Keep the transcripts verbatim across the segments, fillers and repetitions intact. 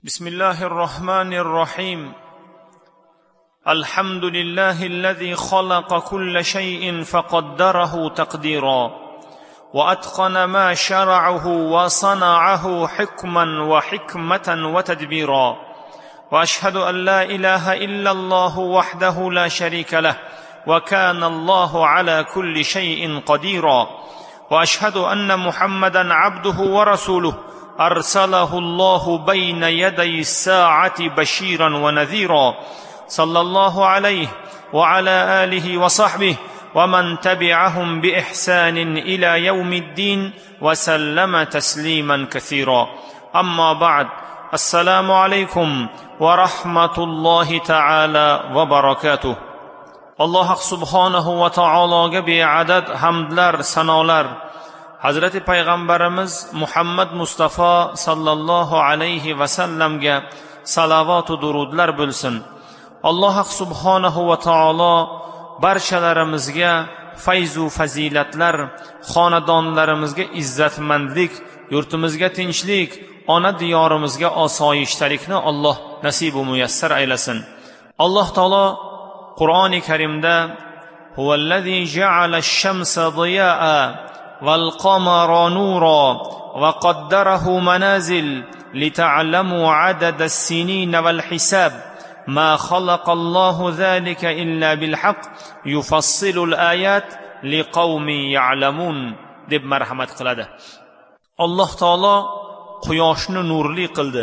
بسم الله الرحمن الرحيم. الحمد لله الذي خلق كل شيء فقدره تقديرا وأتقن ما شرعه وصنعه حكما وحكمة وتدبيرا، وأشهد أن لا إله إلا الله وحده لا شريك له وكان الله على كل شيء قديرا، وأشهد أن محمدا عبده ورسوله أرسله الله بين يدي الساعة بشيرا ونذيرا، صلى الله عليه وعلى آله وصحبه ومن تبعهم بإحسان إلى يوم الدين وسلم تسليما كثيرا. أما بعد، السلام عليكم ورحمة الله تعالى وبركاته. الله سبحانه وتعالى بعدد hamdlar sanolar Hazrati Payg'ambarimiz Muhammad Mustafa sallallohu alayhi va sallamga salovat va durudlar bo'lsin. Alloh subhanahu va taolo barchalarimizga fayz va fazilatlar, xonadonlarimizga izzatmandlik, yurtimizga tinchlik, ona diyorimizga osoyishtalikni Alloh nasib va muyassar aylasin. Alloh taolo Qur'oni Karimda huvallazi ja'ala ash-shamsa diya'a والقمر نورا وقدره منازل لتعلموا عدد السنين والحساب ما خلق الله ذلك إلا بالحق يفصل الآيات لقوم يعلمون deb marhamat qiladi. Alloh taolo quyoshni nurli qildi,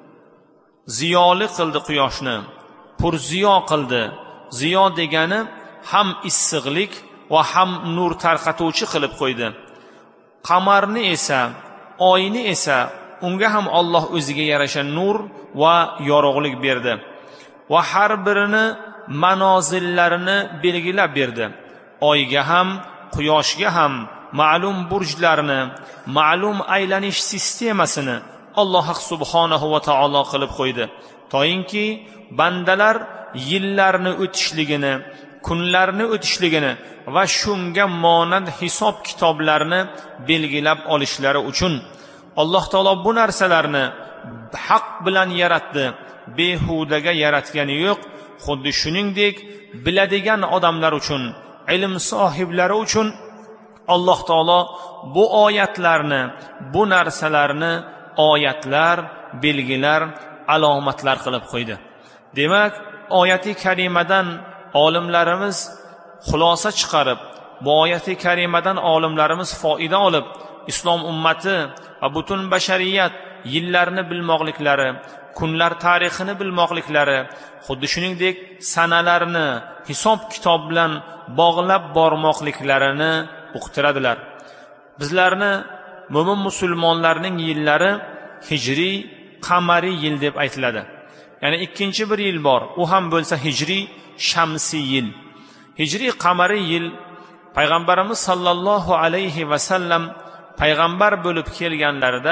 ziyoli qildi, quyoshni purziyo qildi. Ziyo degani ham issiqlik va ham nur tarqatuvchi qilib qo'ydi. Qamarni esa, oyni esa unga ham Alloh o'ziga yarasha nur va yorug'lik berdi va har birini manozillarini belgilab berdi. Oyga ham, quyoshga ham ma'lum burjlarni, ma'lum aylanish sistemasini Alloh subhanahu va taolo qilib qo'ydi. To'yinki bandalar yillarni o'tishligini, kunlarni o'tishligini va shunga monand hisob kitoblarni belgilab olishlari uchun Alloh taolo bu narsalarni haq bilan yaratdi, behudaga yaratgani yo'q. Xuddi shuningdek biladigan odamlar uchun, ilm sohiblari uchun Alloh taolo bu oyatlarni, bu narsalarni oyatlar, belgilar, alomatlar qilib qo'ydi. Demak, oyati karimadan olimlarimiz xulosa chiqarib, bu oyati karimadan olimlarimiz foyda olib, islom ummati va butun bashariyat yillarni bilmoqliklari, kunlar tarixini bilmoqliklari, xuddi shuningdek sanalarni hisob kitob bilan bog'lab bormoqliklarini uqtiradilar. Bizlarni mo'min musulmonlarning yillari hijriy, qamariy yil deb aytiladi. Ya'ni ikkinchi bir yil bor, u ham bo'lsa hijriy, shamsiy yil. Hijriy qamariy yil payg'ambarimiz sallallohu alayhi va sallam payg'ambar bo'lib kelganlarida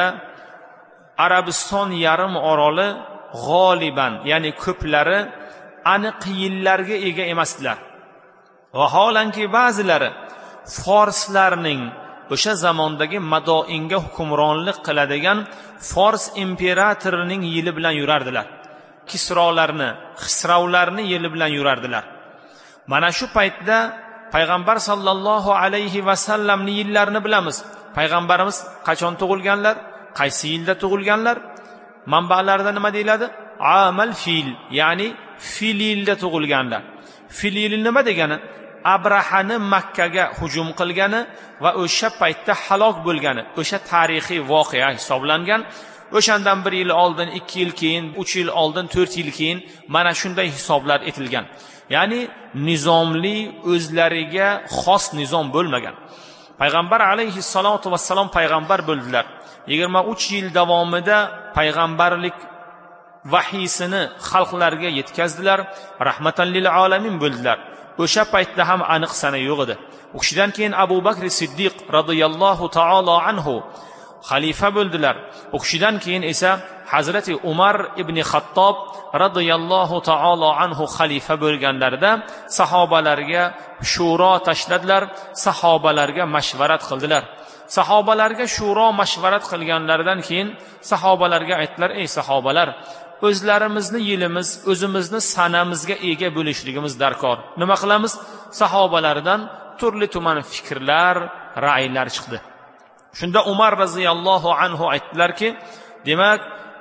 Arabiston yarim oroli g'oliban, ya'ni ko'plari aniq yillarga ega emasdilar. Vaholanki ba'zilari forslarning o'sha zamondagi madoinga hukmronlik qiladigan Fors imperatorining yili bilan yurardilar. Kisrolarni, Xisravlarni yili bilan yurardilar. Mana shu paytda payg'ambar sallallohu alayhi va sallamning yillarini bilamiz. Payg'ambarimiz qachon tug'ilganlar, qaysi yilda tug'ilganlar? Manbalarda nima deyiladi? Amal fil, ya'ni fil yilda tug'ilganlar. Fil yili nima degani? Abrahani Makkaga hujum qilgani va o'sha paytda halok bo'lgani, o'sha tarixiy voqea hisoblangan. O'shandan bir yil oldin, ikki yil keyin, uch yil oldin, to'rt yil keyin mana shunday hisoblar etilgan. Ya'ni nizomli, o'zlariga xos nizom bo'lmagan. Payg'ambar alayhi salatu vassalom payg'ambar bo'ldilar. yigirma uch yil davomida payg'ambarlik vahiysini xalqlarga yetkazdilar, rahmatan lil alamin bo'ldilar. O'sha paytda ham aniq sana yo'q edi. O'shadan keyin Abu Bakr Siddiq radhiyallohu ta'ala anhu xalifa bo'ldilar. O'shadan keyin esa Hazrati Umar ibn Xattob radhiyallohu ta'ala anhu xalifa bo'lganlarida sahobalarga shuro tashladilar, sahobalarga mashvarat qildilar. Sahobalarga shuro mashvarat qilganlaridan keyin sahobalarga aytdilar: "Ey sahobalar, o'zlarimizni yilimiz, o'zimizni sanamizga ega bo'lishligimiz darkor. Nima qilamiz?" Sahobalardan turli tuman fikrlar, ra'ylar chiqdi. Shunda Umar roziyallohu anhu aytdilarki, demak,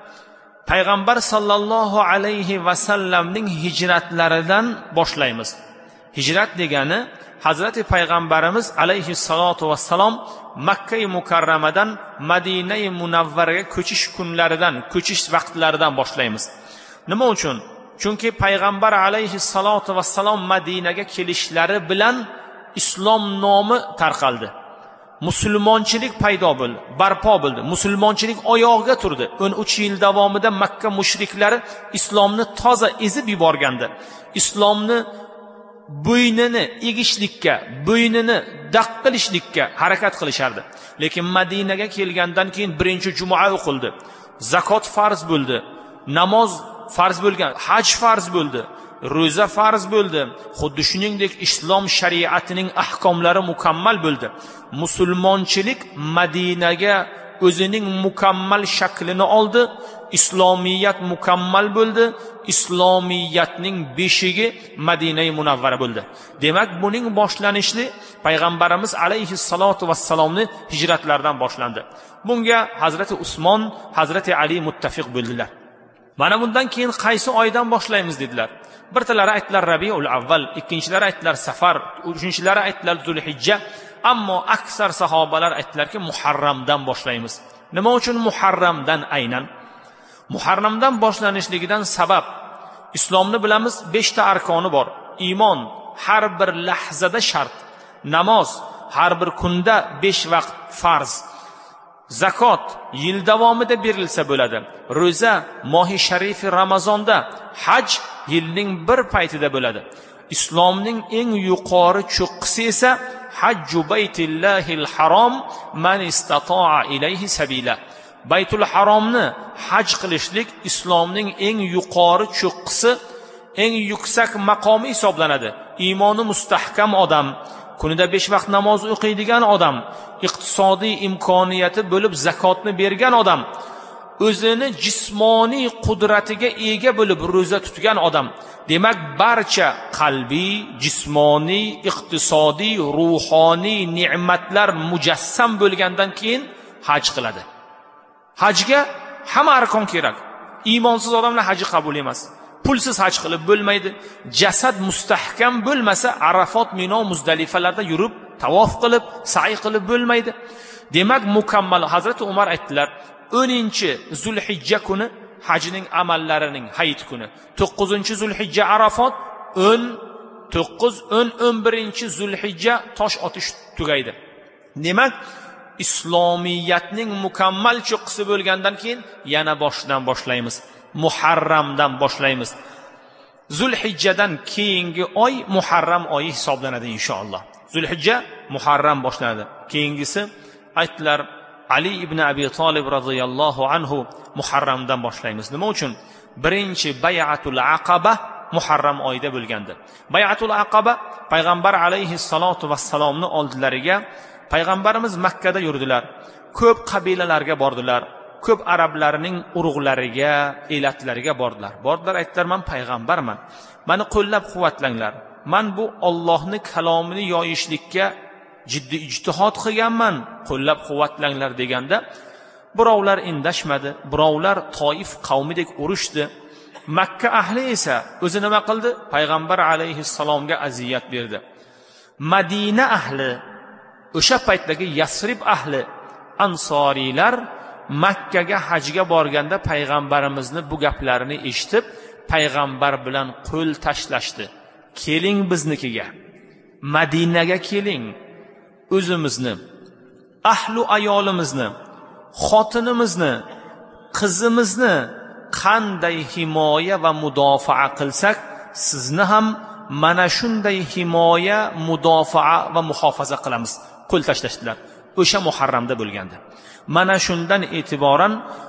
payg'ambar sallallohu alayhi va sallamning hijratlaridan boshlaymiz. Hijrat degani Hazrati payg'ambarimiz alayhi salatu vassalom Makka mukarramadan Madina munavvaraga ko'chish kunlaridan, ko'chish vaqtlaridan boshlaymiz. Nima uchun? Chunki payg'ambar alayhi salatu vassalom Madinaga kelishlari bilan islom nomi tarqaldi. Musulmonchilik paydo bo'ldi, barpo bo'ldi. Musulmonchilik oyog'iga turdi. o'n uch yil davomida Makka mushriklari islomni toza ezib yuborgandi. Islomni bo'ynini egishlikka, bo'ynini daq qilishlikka harakat qilishardi. Lekin Madinaga kelgandan keyin birinchi juma o'qildi. Zakot farz bo'ldi. Namoz farz bo'lgan, haj farz bo'ldi. Ro'za farz bo'ldi. Xuddi shuningdek islom shariatining ahkomlari mukammal bo'ldi. Musulmonchilik Madinaga o'zining mukammal shaklini oldi. Islomiyat mukammal bo'ldi. Islomiyatning beshigi Madina munavvara bo'ldi. Demak, buning boshlanishi payg'ambarimiz alayhi salatu vassalomning hijratlaridan boshlandi. Bunga Hazrati Usmon, Hazrati Ali muttafiq bo'ldilar. Mana bundan keyin qaysi oydan boshlaymiz dedilar. Birtalari aytdilar Rabiul Avval, ikkinchilari aytdilar Safar, uchinchilari aytdilar Zulhijja, ammo aksar sahobalar aytdilarki Muharramdan boshlaymiz. Nima uchun Muharramdan aynan? Muharramdan boshlanishligidan sabab, islomni bilamiz, besh ta arkoni bor. Iymon har bir lahzada shart, namoz har bir kunda besh vaqt farz, zakot yil davomida berilsa bo'ladi, ro'za mohi sharifi Ramazonda, haj yilning bir paytida bo'ladi. Islomning eng yuqori cho'qqisi esa hajju baytillahil harom man istata'a ilayhi sabila. Baytul Haromni haj qilishlik islomning eng yuqori cho'qqisi, eng yuksak maqomi hisoblanadi. Iymoni mustahkam odam, kunida besh vaqt namoz o'qiydigan odam, iqtisodiy imkoniyati bo'lib zakotni bergan odam, o'zini jismoniy qudratiga ega bo'lib ro'za tutgan odam. Demak, barcha qalbiy, jismoniy, iqtisodiy, ruhoniy ne'matlar mujassam bo'lgandan keyin haj qiladi. Hajga hamma arkon kerak. Iymonsiz odamlar haji qabul emas. Pulsiz haj qilib bo'lmaydi. Jasad mustahkam bo'lmasa, Arafot, Mino, Muzdalifalarda yurib, tavof qilib, sa'i qilib bo'lmaydi. Demak, mukammal. Hazrati Umar aytdilar, o'ninchi Zulhijja kuni hajning amallarining hayit kuni. to'qqizinchi Zulhijja Arafot, o'n to'qqiz, o'n, o'n birinchi Zulhijja tosh otish tugaydi. Demak, islomiyatning mukammal cho'qqisi bo'lgandan keyin yana boshdan boshlaymiz. Muharramdan boshlaymiz. Zulhijjadan keyingi oy Muharram oyi hisoblanadi inshaalloh. Zulhijja Muharram boshlanadi. Keyingisi aytlar Ali ibn Abi Talib radhiyallohu anhu Muharramdan boshlaymiz. Nima uchun? Birinchi Bay'atul Aqaba Muharram oyida bo'lgandi. Bay'atul Aqaba payg'ambar alayhi salatu vassalomni oldilariga payg'ambarimiz Makkada yurdilar. Ko'p qabilalarga bordilar. Ko'p arablarning urug'lariga, elatlariga bordilar. Bordilar, aytdilar, men payg'ambarman. Meni qo'llab-quvvatlanglar. Men bu Allohning kalomini yoyishlikka jiddiy ijtihod qilganman. Qo'llab-quvvatlanglar deganda, birovlar indashmadi, birovlar Toif qavmidek urushdi. Makka ahli esa o'zi nima qildi? Payg'ambar alayhissalomga aziyat berdi. Madina ahli, o'sha paytdagi Yasrib ahli, ansoriylar Makkaga hajga borganda payg'ambarimizni bu gaplarini eshitib, payg'ambar bilan qo'l tashlashdi. Keling biznikiga. Madinaga keling. O'zimizni, ahli ayolimizni, xotinimizni, qizimizni qanday himoya va mudofaa qilsak, sizni ham mana shunday himoya, mudofaa va muhofaza qilamiz. Qo'l tashlashdilar. O'sha Muharramda bo'lgandi. Mana shundan e'tiboran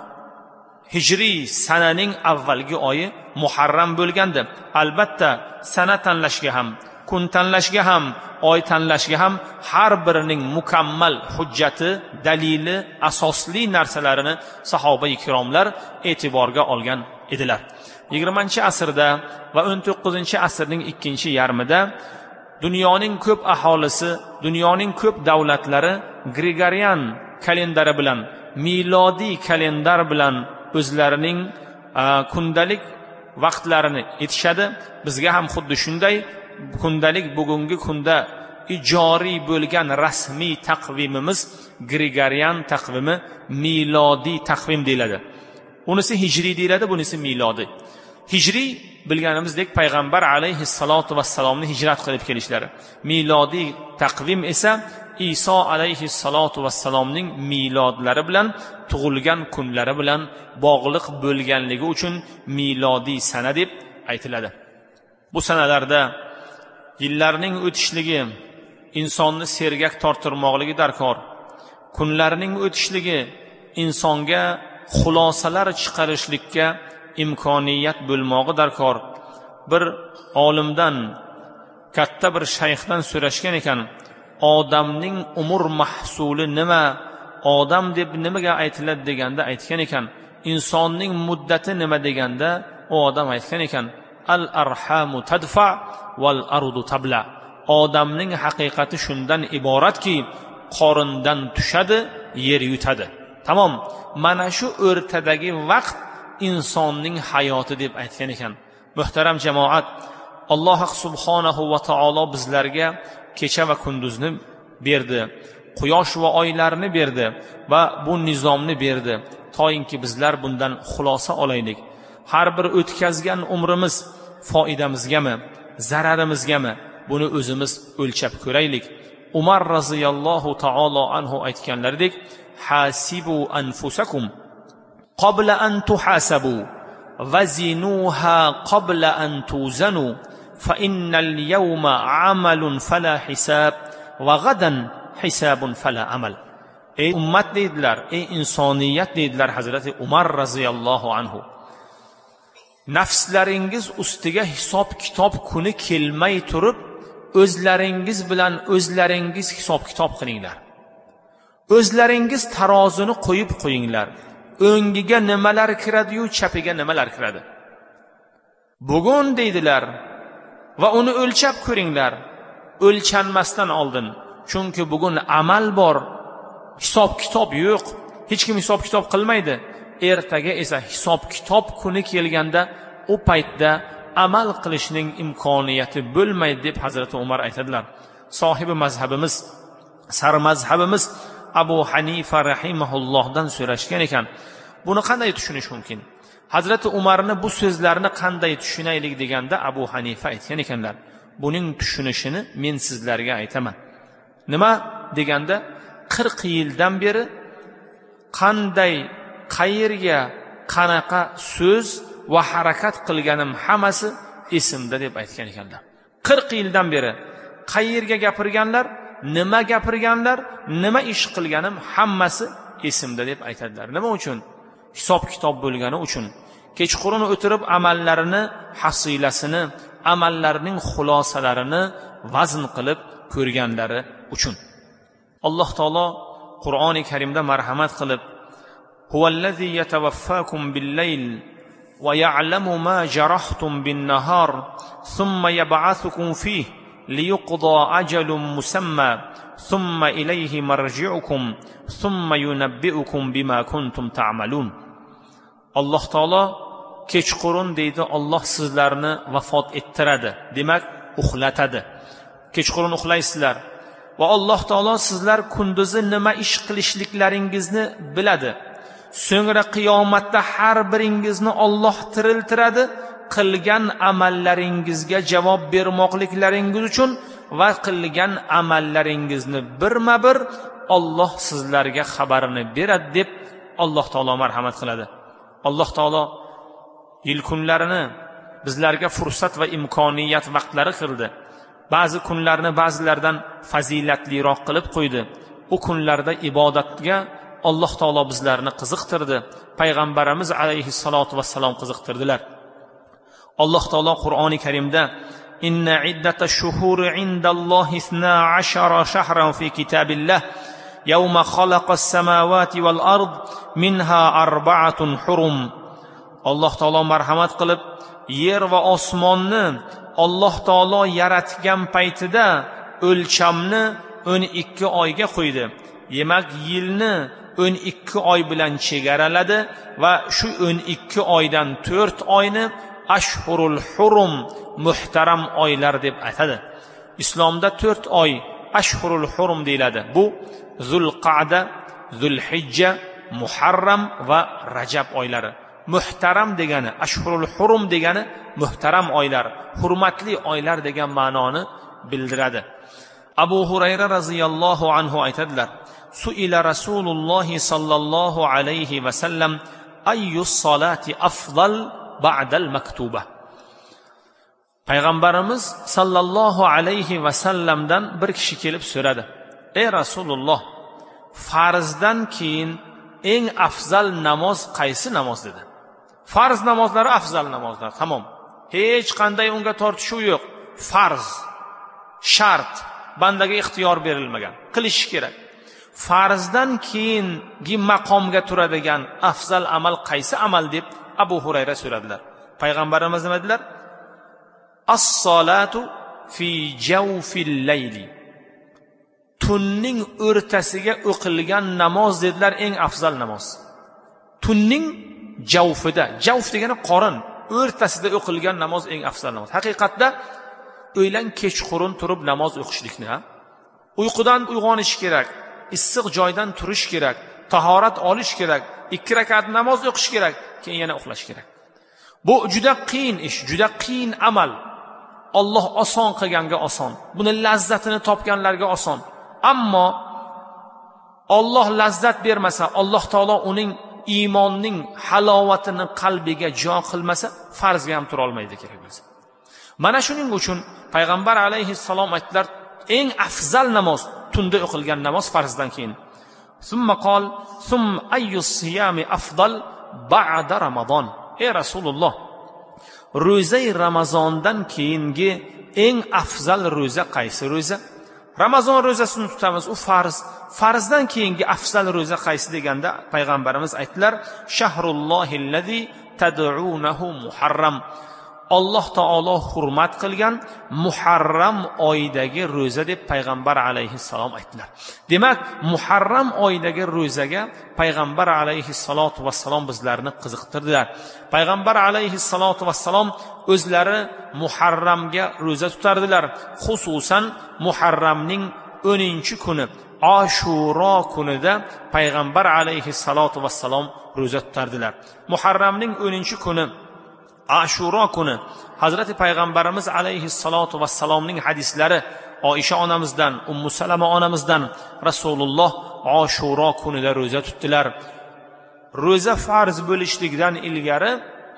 hijriy sananing avvalgi oyi Muharram bo'lgandi. Albatta, sana tanlashga ham, kun tanlashga ham, oy tanlashga ham har birining mukammal hujjati, dalili, asosli narsalarini sahoba ikromlar e'tiborga olgan edilar. yigirmanchi asrda va o'n to'qqizinchi asrning ikkinchi yarmida dunyoning ko'p aholisi, dunyoning ko'p davlatlari Gregorian kalendari bilan, milodiy kalendar bilan o'zlarining kundalik vaqtlarini etishadi. Bizga ham xuddi shunday kundalik bugungi kunda ijoriy bo'lgan rasmiy taqvimimiz Gregorian taqvimi, milodiy taqvim deyiladi. Unisi hijriy deyiladi, bunisi milodiy. Hijriy bilganimizdek payg'ambar alayhissalatu vassalomni hijrat qilib kelishlari. Milodiy taqvim esa Iso alayhissalatu vassalomning milodlari bilan, tug'ilgan kunlari bilan bog'liq bo'lganligi uchun milodiy sana deb aytiladi. Bu sanalarda yillarning o'tishligi insonni sergak tortirmoqligi darkor. Kunlarning o'tishligi insonga xulosalar chiqarishlikka imkoniyat bo'lmog'i darkor. Bir olimdan, katta bir shayxdan so'rashgan ekan, odamning umr mahsuli nima, odam deb nimaga aytiladi deganda aytgan ekan, insonning muddati nima deganda u odam aytgan ekan, al arhamu tadfa val ardu tabla. Odamning haqiqati shundan iboratki, qorindan tushadi, yer yutadi. Tamom, mana shu o'rtadagi vaqt insonning hayoti deb aytgan ekan. Muhtaram jamoat, Alloh subhanahu va taolo bizlarga kecha va kunduzni berdi, quyosh va oylarni berdi va bu nizomni berdi, toinki bizlar bundan xulosa olaylik. Har bir o'tkazgan umrimiz foydamizgami, zararimizgami, buni o'zimiz o'lchab ko'raylik. Umar roziyallohu taolo anhu aytganlaridek, hasibu anfusakum qabla an tuhasabu wazinuha qabla an tuzanu fa innal yawma amalun fala hisab va gadan hisabun fala amal. Ey ummat deydilar, ey insoniyat deydilar Hazrati Umar roziyallohu anhu. Nafslaringiz ustiga hisob kitob kuni kelmay turib, o'zlaringiz bilan o'zlaringiz hisob kitob qilinglar. O'zlaringiz tarozini qo'yib qo'yinglar. O'ngiga nimalar kiradi-yu, chapiga nimalar kiradi. Bugun deydilar va uni o'lchab ko'ringlar, o'lchanmasdan oldin. Chunki bugun amal bor, hisob kitob yo'q. Hech kim hisob kitob qilmaydi. Ertaga esa hisob kitob kuni kelganda u paytda amal qilishning imkoniyati bo'lmaydi deb Hazrati Umar aytadilar. Sohibi mazhabimiz, sarmazhabimiz Abu Hanifa rahimahullohdan so'rashgan ekan, buni qanday tushunish mumkin? Hazrati Umarni bu so'zlarini qanday tushunaylik deganda Abu Hanifa aytgan ekanlar, buning tushunishini men sizlarga aytaman. Nima deganda, qirq yildan beri qanday, qayerga, qanaqa so'z va harakat qilganim hammasi esimda deb aytgan ekanlar. qirq yildan beri qayerga gapirganlar, nima gapirganlar, nima ish qilganim hammasi esimda deb aytadilar. Nima uchun? Hisob kitob bo'lgani uchun. Kechqurun o'tirib amallarini, hasilasini, amallarning xulosalarini vazn qilib ko'rganlari uchun. Alloh taolo Qur'oni Karimda marhamat qilib, huvallazi yatawaffakum bil-layl va ya'lamu ma jarahtum bin-nahar thumma yab'athukum fihi liyuqda ajalun musamma thumma ilayhi marji'ukum thumma yunabbi'ukum bima kuntum ta'malun. Alloh taolo kechqurun deydi, Alloh sizlarni vafot ettiradi, demak uxlatadi. Kechqurun uxlaysizlar va Alloh taolo sizlar kunduzi nima ish qilishliklaringizni biladi. So'ngra qiyomatda har biringizni Alloh tiriltiradi, qilgan amallaringizga javob bermoqliklaringiz uchun va qilgan amallaringizni birma-bir Alloh sizlarga xabarini beradi deb Alloh taolo marhamat qiladi. Alloh taolo yil kunlarini bizlarga fursat va imkoniyat vaqtlari qildi. Ba'zi kunlarni ba'zilardan fazilatliroq qilib qo'ydi. U kunlarda ibodatga Alloh taolo bizlarni qiziqtirdi. Payg'ambarimiz alayhissalatu vassalom qiziqtirdilar. Alloh taolo Qur'oni Karimda إن عدة الشهور عند الله اثنا عشر شهرا في كتاب الله يوم خلق السماوات والأرض منها أربعة حرم. alloh taolo marhamat qilib yer va osmonni alloh taolo yaratgan paytida o'lchamni o'n ikki oyga qo'ydi. Demak, yilni o'n ikki oy bilan chegaraladi va shu o'n ikki oydan to'rt oyni ashhurul hurum, muhtaram oylar deb atadi. Islomda to'rt oy ashhurul hurum deyiladi. Bu Zulqa'da, Zulhijja, Muharram va Rajab oylari. Muhtaram degani, ashhurul hurum degani muhtaram oylar, hurmatli oylar degan ma'noni bildiradi. Abu Hurayra radhiyallohu anhu aytadilar: Su'ila Rasululloh sallallohu alayhi va sallam ayyus solati afdal ba'dal maktuba. Payg'ambarimiz sallallohu alayhi va sallamdan bir kishi kelib so'radi: Ey Rasululloh, farzdan keyin eng afzal namoz qaysi namoz dedi. Farz namozlari afzal namozlar, tamom. Hech qanday unga tortishuv yo'q. Farz, shart, bandaga ixtiyor berilmagan, qilish kerak. Farzdan keyingi maqomga turadigan afzal amal qaysi amal deb Abu Hurayra so'radilar. Payg'ambarimiz nima dedilar? As-solatu fi jawfil layli. Tunning o'rtasiga o'qilgan namoz dedilar, eng afzal namoz. Tunning javfida, javf degani qorin, o'rtasida o'qilgan namoz eng afzal namoz. Haqiqatda o'ylang, kechqurun turib namoz o'qishlikni, ha? Uyqudan uyg'onish kerak, issiq joydan turish kerak, tahorat olish kerak, ikki rakat namoz o'qish kerak, keyin yana uxlash kerak. Bu juda qiyin ish, juda qiyin amal. Alloh oson qilganga oson, buni lazzatini topganlarga oson. Ammo Alloh lazzat bermasa, Alloh taolo uning iymonning halovatini qalbiga jo qilmasa, farzga ham tura olmaydi kerak bo'lsa. Mana shuning uchun payg'ambar alayhissalom aytdilar, eng afzal namoz tunda o'qilgan namoz farzdan keyin. Summa qol, sum ayyus siyami afdal ba'da Ramazon. Ey Rasululloh, ro'za-i Ramazondan keyingi eng afzal ro'za qaysi ro'za? Ramazon ro'zasini tutamiz, u farz. Farzdan keyingi afzal ro'za qaysi deganda payg'ambarimiz aytdilar: Shahrullohillazi tad'unahu Muharram. Alloh taolo hurmat qilgan Muharram oyidagi ro'za deb payg'ambar alayhissalom aytdilar. Demak, Muharram oyidagi ro'zaga payg'ambar alayhissalotu vassalom bizlarni qiziqtirdilar. Payg'ambar alayhissalotu vassalom o'zlari Muharramga ro'za tutardilar. Xususan Muharramning o'ninchi kuni, Ashura kunida payg'ambar alayhissalotu vassalom ro'za tutardilar. Muharramning o'ninchi kuni, Ashura kuni Hazrati payg'ambarimiz alayhissalotu vassalomning hadislari Oisha onamizdan, Ummu Salama onamizdan Rasululloh Ashura kunida ro'za tutdilar. Ro'za farz bo'lishlikdan ilgari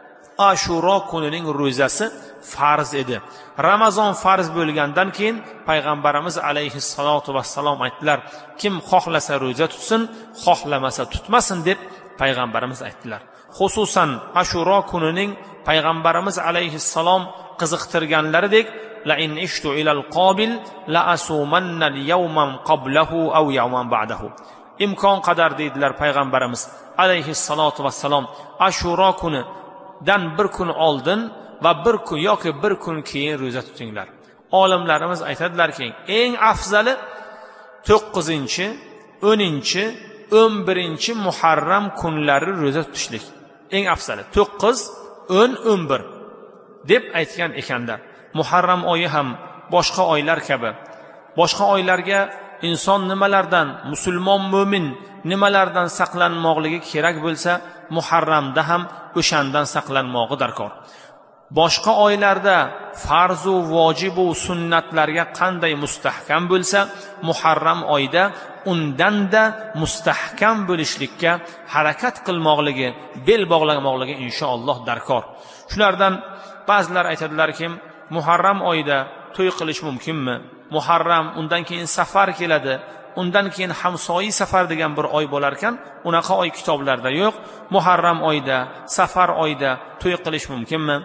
Ashura kunining ro'zasi farz edi. Ramazon farz bo'lgandan keyin payg'ambarimiz alayhissalotu vassalom aytdilar: Kim xohlasa ro'za tutsin, xohlamasa tutmasin deb payg'ambarimiz aytdilar. Xususan Ashura kunining payg'ambarimiz alayhissalom qiziqtirganlaridek: La in ishtu ilal qobil la asumanna al-yawman qablahu aw yawman ba'dahu. Imkon qadar deydilar payg'ambarimiz alayhissalotu vassalom, Ashura kunidan bir kun oldin va bir kun yoki bir kun keyin ro'za tutinglar. Olimlarimiz aytadilarki, eng afzali to'qqizinchi, o'ninchi, o'n birinchi Muharram kunlari ro'za tutishlik. Eng afzali to'qqiz, o'n, o'n bir deb aytgan ekanlar. Muharram oyi ham boshqa oylar kabi, boshqa oylarga inson nimalardan, musulmon mo'min nimalardan saqlanmoqligi kerak bo'lsa, Muharramda ham o'shandan saqlanmoqi darkor. Boshqa oylarda farzu, vojibu, sunnatlarga qanday mustahkam bo'lsa, Muharram oyida undanda mustahkam bo'lishlikka harakat qilmoqligi, bel bog'lamoqligi inshaalloh darkor. Shulardan ba'zilar aytadilarki, Muharram oyida to'y qilish mumkinmi? Muharram, undan keyin safar keladi, undan keyin hamsoyi safar degan bir oy bo'lar ekan, unaqa oy kitoblarda yo'q. Muharram oyida, safar oyida to'y qilish mumkinmi?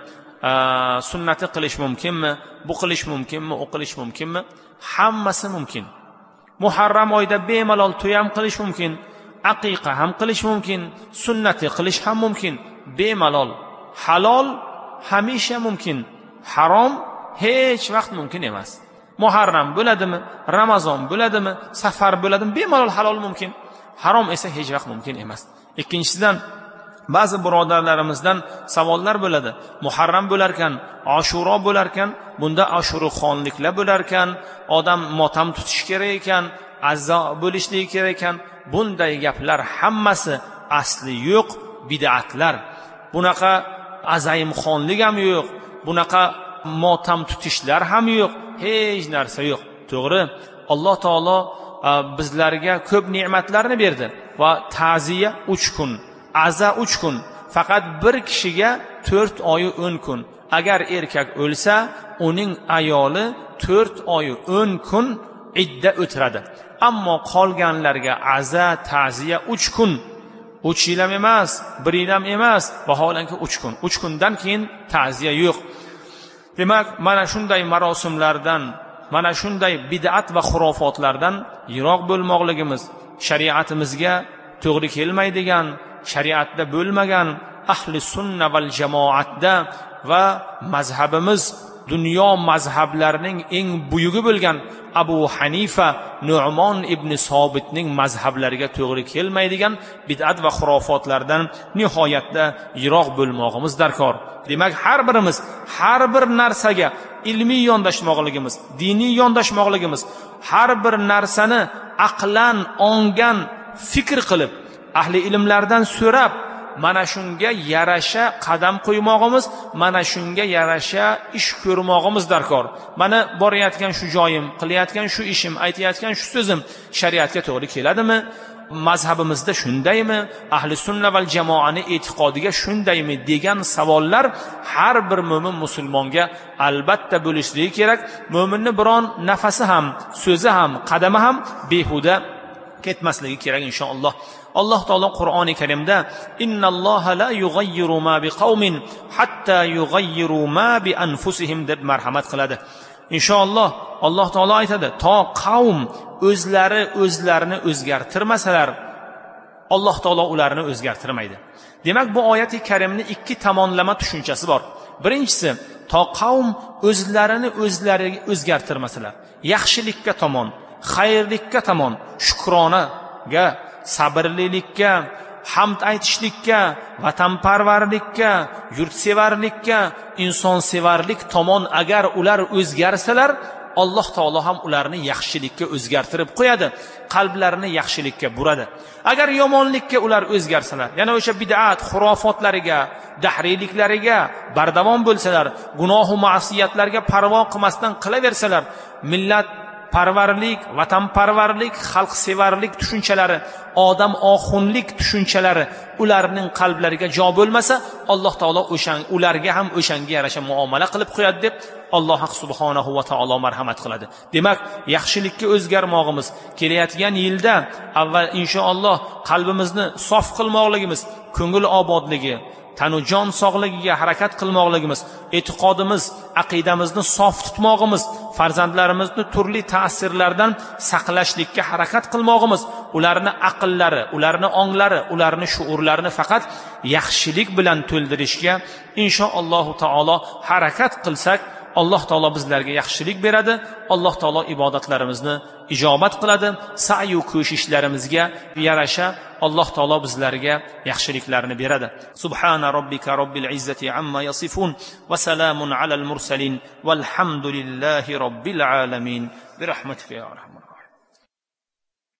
sunnati qilish mumkinmi, bu qilish mumkinmi, u qilish mumkinmi? Hammasi mumkin. Muharram oyda bemalol to'y ham qilish mumkin, aqiqa ham qilish mumkin, sunnati qilish ham mumkin. Bemalol. Halol hamisha mumkin, harom hech vaqt mumkin emas. Muharram bo'ladimi, Ramazon bo'ladimi, safar bo'ladimi, bemalol halol mumkin. Harom esa hech vaqt mumkin emas. Ikkinchisidan ba'zi birodarlarimizdan savollar bo'ladi. Muharram bo'larkan, Ashuro bo'larkan, bunda Ashurxonliklar bo'larkan, odam motam tutish kerak ekan, azzo bo'lishligi kerak ekan. Bunday gaplar hammasi asli yo'q, bid'atlar. Bunaqa azayimxonlik ham yo'q, bunaqa motam tutishlar ham yo'q, hech narsa yo'q. To'g'ri, Alloh taolo bizlarga ko'p ne'matlarni berdi va ta'ziya uch kun, aza uch kun, faqat bir kishiga to'rt oy o'n kun. Agar erkak o'lsa, uning ayoli to'rt oy o'n kun idda o'tiradi. Ammo qolganlarga aza, ta'ziya uch kun. uch yil ham emas, bir yil ham emas, vaholanki uch kun. uch kundan keyin ta'ziya yo'q. Demak, mana shunday marosimlardan, mana shunday bid'at va xurofotlardan yiroq bo'lmoqligimiz, shariatimizga to'g'ri kelmaydigan, shariatda bo'lmagan, ahli sunna val jamoatda va mazhabimiz dunyo mazhablarining eng buyugi bo'lgan Abu Hanifa, Nu'mon ibn Sobitning mazhablariga to'g'ri kelmaydigan bid'at va xurofotlardan nihoyatda yiroq bo'lmoqimiz darkor. Demak, har birimiz har bir narsaga ilmiy yondashmoqligimiz, diniy yondashmoqligimiz, har bir narsani aqlan, ongan, fikr qilib, ahli ilmlardan so'rab, mana shunga yarasha qadam qo'ymog'imiz, mana shunga yarasha ish ko'rmog'imiz darkor. Mana borayotgan shu joyim, qilayotgan shu ishim, aytayotgan shu so'zim shariatga to'g'ri keladimi? Mazhabimizda shundaymi? Ahli sunna val jamoani e'tiqodiga shundaymi degan savollar har bir mo'min musulmonga albatta bo'lishligi kerak. Mo'minni biron nafasi ham, so'zi ham, qadami ham behuda ketmasligi kerak inshaalloh. Alloh taolo Qur'oni Karimda innalloha la yughayyiru ma biqaumin hatta yughayyiru ma bi anfusihim deb marhamat qiladi. Inshaalloh Alloh taolo aytadi, to qavm o'zlari o'zlarini o'zgartirmasalar, Alloh taolo ularni o'zgartirmaydi. Demak, bu oyati karimning ikki tomonlama tushunchasi bor. Birinchisi, to qavm o'zlarini o'zlari o'zgartirmasalar, yaxshilikka tomon, xayrlikka tomon, shukronaga, sabrlilikka, hamd aytishlikka, vatanparvarlikka, yurtsevarlikka, insonsevarlik tomon agar ular o'zgarsalar, Alloh taolo ham ularni yaxshilikka o'zgartirib qo'yadi, qalblarini yaxshilikka buradi. Agar yomonlikka ular o'zgarsalar, yana o'sha bid'at, xurofotlariga, dahriyliklariga bardavom bo'lsalar, gunoh va ma'siyatlarga parvo qilmasdan qilaversalar, millat parvarlik, vatanparvarlik, xalqsevarlik tushunchalari, odam oxunlik tushunchalari ularning qalblariga jo bo'lmasa, Alloh taolo o'shan ularga ham o'shanga yarasha muomala qilib qo'yadi deb Alloh subhanahu va taolo marhamat qiladi. Demak, yaxshilikka o'zgarmog'imiz, kelayotgan yilda avval inshaalloh qalbimizni sof qilmoqligimiz, ko'ngil obodligi, tanu jon sog'ligiga harakat qilmoqligimiz, e'tiqodimiz, aqidamizni sof tutmog'imiz, farzandlarimizni turli ta'sirlardan saqlashlikka harakat qilmog'imiz, ularni aqllari, ularni onglari, ularni shuurlarini faqat yaxshilik bilan to'ldirishga inshaalloh taolo harakat qilsak, Alloh taolo bizlarga yaxshilik beradi. Alloh taolo ibodatlarimizni ijobat qiladi. Sa'yu ko'shishlarimizga yarasha Alloh taolo bizlarga yaxshiliklarni beradi. Subhana robbika robbil izzati amma yasifun va salamun alal mursalin valhamdulillahi robbil alamin. Bi rahmatika ya arhamar